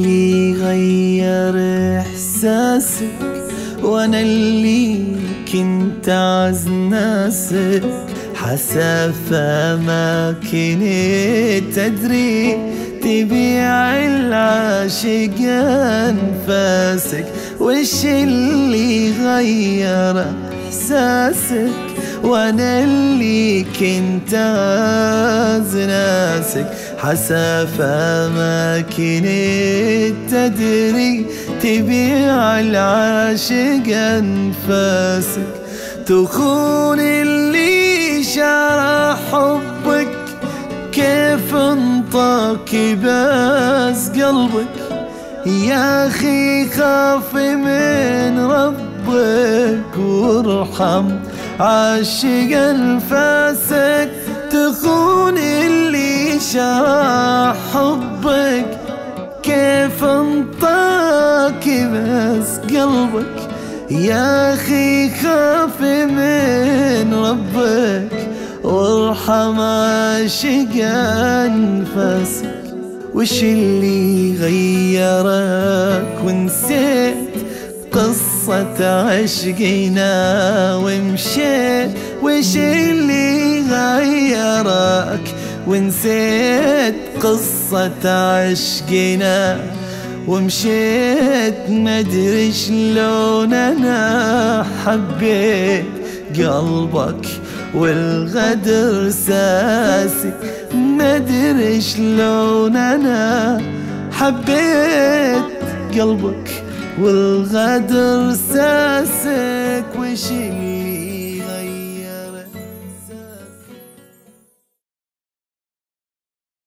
اللي غير إحساسك؟ وأنا اللي كنت أعز ناسك، حسافة ما كنت تدري تبيع العاشق أنفاسك. وش اللي غير إحساسك؟ وأنا اللي كنت أعز ناسك، حسافة ما كنت تدري تبيع العاشق أنفاسك. تخون اللي شرح حبك، كيف انطاك بس قلبك؟ يا أخي خاف من ربك وارحم عاشق أنفاسك. تخون اللي شرح حبك، كيف انطاك بس قلبك؟ يا أخي خاف من ربك وارحم عاشق أنفاسك. وش اللي غيرك ونسيت قصة عشقنا ومشيت؟ وش اللي غيرك ونسيت قصة عشقنا ومشيت؟ مدري شلون أنا حبيت قلبك والغدر ساسي. مدري شلون أنا حبيت قلبك والغدر ساسك. وش